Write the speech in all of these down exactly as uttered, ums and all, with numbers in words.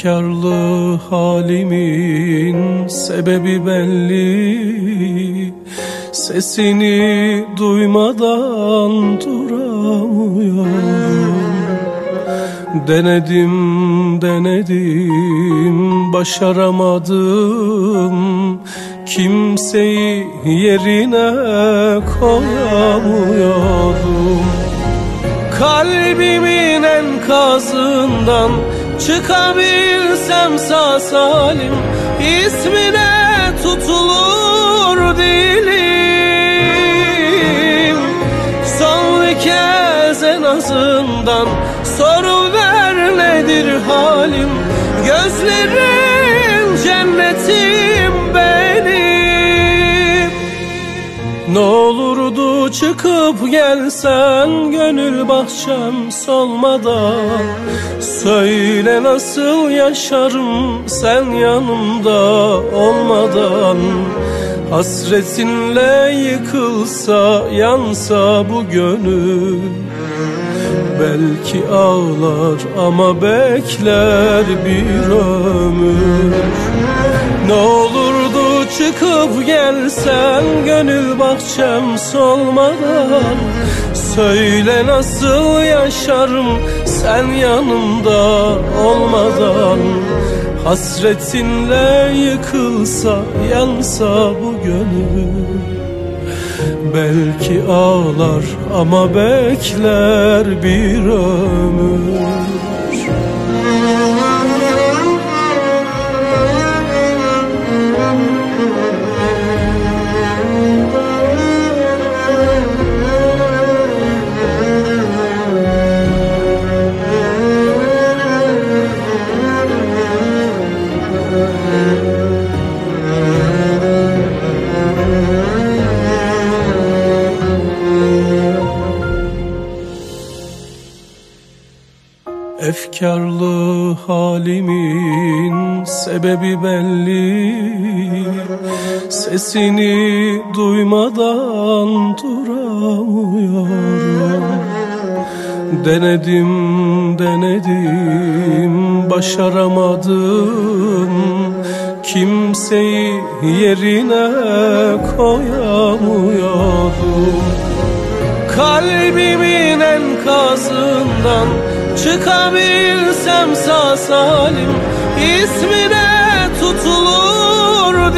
Efkarlı halimin sebebi belli, sesini duymadan duramıyorum. Denedim, denedim, başaramadım. Kimseyi yerine koyamıyorum. Kalbimin enkazından çıkabilsem sağ salim, ismine tutulur dilim. Son bir kez en azından soruver nedir halim. Gözlerin cennetim benim. Ne olurdu çıkıp gelsen gönül bahçem solmadan. Söyle nasıl yaşarım sen yanımda olmadan. Hasretinle yıkılsa yansa bu gönül, belki ağlar ama bekler bir ömür. Ne olurdu çıkıp gelsen gönül bahçem solmadan. Söyle nasıl yaşarım sen yanımda olmadan. Hasretinle yıkılsa yansa bu gönül, belki ağlar ama bekler bir ömür. Efkarlı halimin sebebi belli, sesini duymadan duramıyorum. Denedim, denedim, başaramadım. Kimseyi yerine koyamıyorum. Kalbimin enkazından çıkabilsem sağ salim, ismine tutulur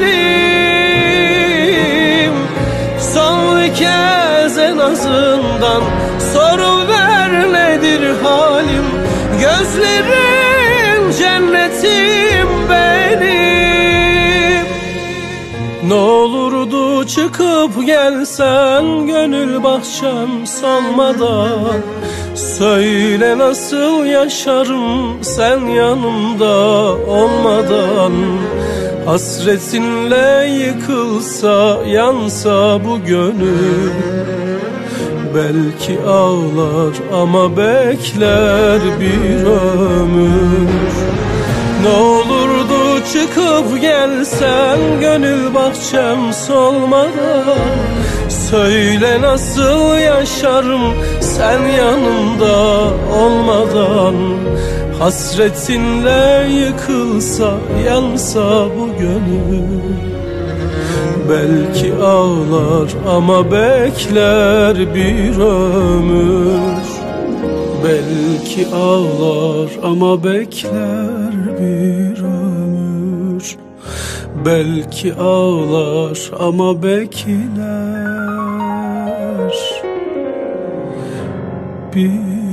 dilim. Son bir kez en azından soruver nedir halim. Gözlerin cennetim benim. Ne olurdu çıkıp gelsen gönül bahçem solmadan. Söyle nasıl yaşarım sen yanımda olmadan. Hasretinle yıkılsa yansa bu gönül, belki ağlar ama bekler bir ömür. Ne olurdu çıkıp gelsen gönül bahçem solmadan. Söyle nasıl yaşarım sen yanımda olmadan. Hasretinle yıkılsa yansa bu gönül, belki ağlar ama bekler bir ömür. Belki ağlar ama bekler bir ömür. Belki ağlar ama bekler bir